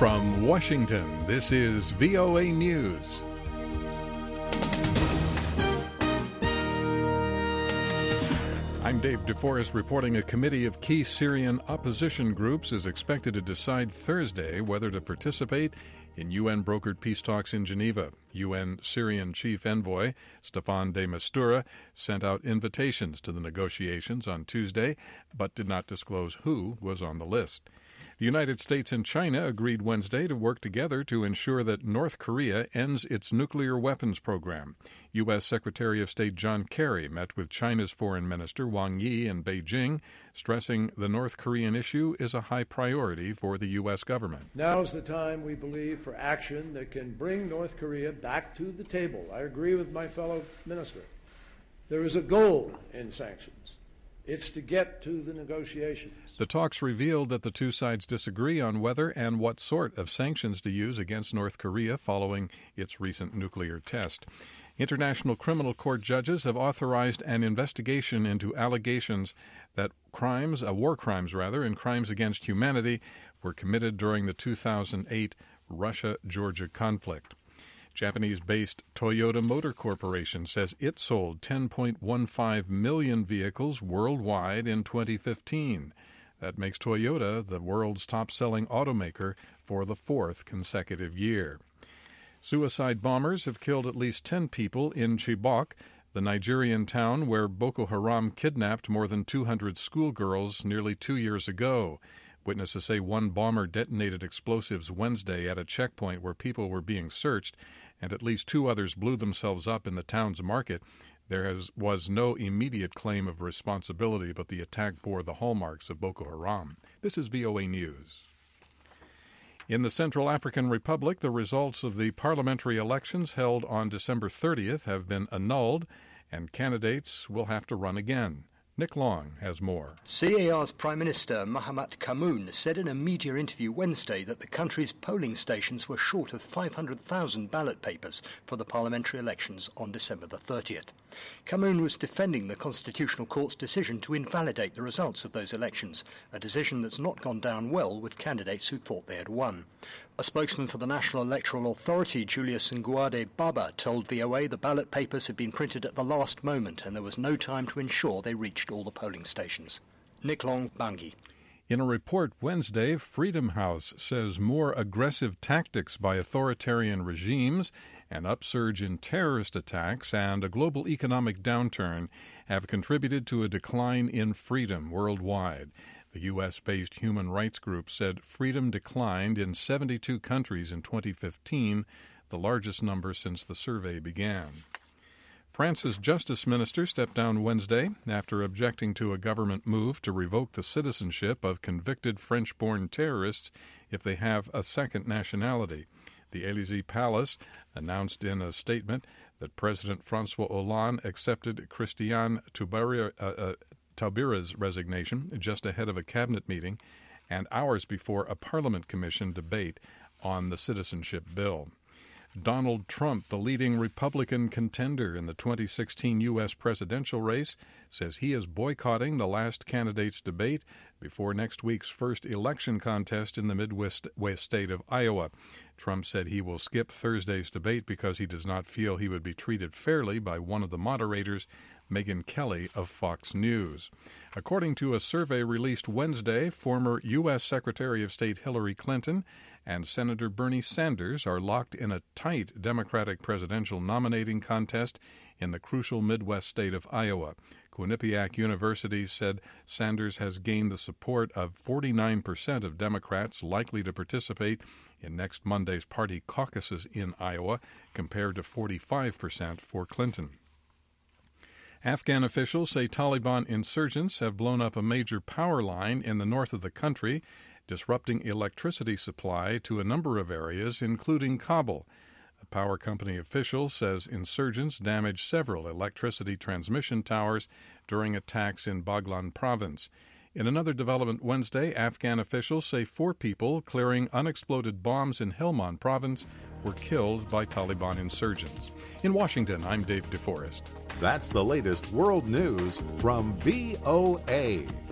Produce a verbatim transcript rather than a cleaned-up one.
From Washington, this is V O A News. I'm Dave DeForest reporting. A committee of key Syrian opposition groups is expected to decide Thursday whether to participate in U N-brokered peace talks in Geneva. U N Syrian chief envoy Staffan de Mistura sent out invitations to the negotiations on Tuesday, but did not disclose who was on the list. The United States and China agreed Wednesday to work together to ensure that North Korea ends its nuclear weapons program. U S Secretary of State John Kerry met with China's Foreign Minister Wang Yi in Beijing, stressing the North Korean issue is a high priority for the U S government. Now is the time, we believe, for action that can bring North Korea back to the table. I agree with my fellow minister. There is a goal in sanctions. It's to get to the negotiations. The talks revealed that the two sides disagree on whether and what sort of sanctions to use against North Korea following its recent nuclear test. International Criminal Court judges have authorized an investigation into allegations that crimes, uh, war crimes rather, and crimes against humanity were committed during the two thousand eight Russia-Georgia conflict. Japanese-based Toyota Motor Corporation says it sold ten point one five million vehicles worldwide in twenty fifteen. That makes Toyota the world's top-selling automaker for the fourth consecutive year. Suicide bombers have killed at least ten people in Chibok, the Nigerian town where Boko Haram kidnapped more than two hundred schoolgirls nearly two years ago. Witnesses say one bomber detonated explosives Wednesday at a checkpoint where people were being searched, and at least two others blew themselves up in the town's market. There has, was no immediate claim of responsibility, but the attack bore the hallmarks of Boko Haram. This is V O A News. In the Central African Republic, the results of the parliamentary elections held on December thirtieth have been annulled, and candidates will have to run again. Nick Long has more. C A R's Prime Minister Mahamat Kamoun said in a media interview Wednesday that the country's polling stations were short of five hundred thousand ballot papers for the parliamentary elections on December the thirtieth. Kamoun was defending the Constitutional Court's decision to invalidate the results of those elections, a decision that's not gone down well with candidates who thought they had won. A spokesman for the National Electoral Authority, Julius Nguade Baba, told V O A the ballot papers had been printed at the last moment and there was no time to ensure they reached all the polling stations. Nick Long, Bangui. In a report Wednesday, Freedom House says more aggressive tactics by authoritarian regimes, an upsurge in terrorist attacks, and a global economic downturn have contributed to a decline in freedom worldwide. The U S-based human rights group said freedom declined in seventy-two countries in twenty fifteen, the largest number since the survey began. France's justice minister stepped down Wednesday after objecting to a government move to revoke the citizenship of convicted French-born terrorists if they have a second nationality. The Élysée Palace announced in a statement that President François Hollande accepted Christiane Taubira, uh, uh, Taubira's resignation just ahead of a cabinet meeting and hours before a parliament commission debate on the citizenship bill. Donald Trump, the leading Republican contender in the twenty sixteen U S presidential race, says he is boycotting the last candidates debate before next week's first election contest in the Midwest state of Iowa. Trump said he will skip Thursday's debate because he does not feel he would be treated fairly by one of the moderators, Megyn Kelly of Fox News. According to a survey released Wednesday, former U S Secretary of State Hillary Clinton and Senator Bernie Sanders are locked in a tight Democratic presidential nominating contest in the crucial Midwest state of Iowa. Quinnipiac University said Sanders has gained the support of forty-nine percent of Democrats likely to participate in next Monday's party caucuses in Iowa, compared to forty-five percent for Clinton. Afghan officials say Taliban insurgents have blown up a major power line in the north of the country, disrupting electricity supply to a number of areas, including Kabul. A power company official says insurgents damaged several electricity transmission towers during attacks in Baghlan province. In another development Wednesday, Afghan officials say four people clearing unexploded bombs in Helmand province were killed by Taliban insurgents. In Washington, I'm Dave DeForest. That's the latest world news from V O A.